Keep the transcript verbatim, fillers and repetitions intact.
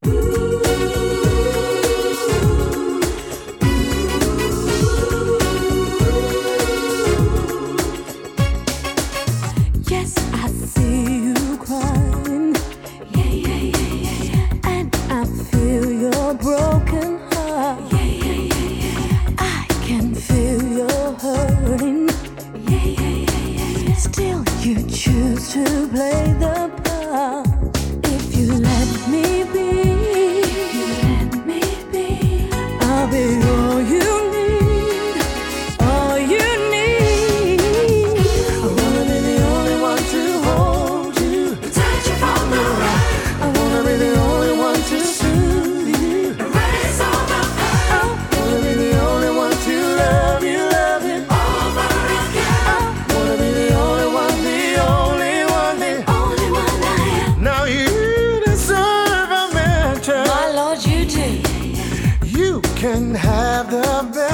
Yes, I see you crying. Yeah, yeah, yeah, yeah, yeah. And I feel your broken heart. Yeah, yeah, yeah, yeah, yeah. I can feel your hurting. Yeah, yeah, yeah, yeah, yeah. Still, you choose to play the part. If you let me be, if you let me be, I'll be all you need, all you need. I wanna be the only one to hold you, touch you from the right. I wanna be the only one to soothe you, erase all the pain. I wanna be the only one to love you, love you over again. I wanna be the only one, the only one, the only one I am. Now you deserve a mention. My Lord, you do. You can have the best.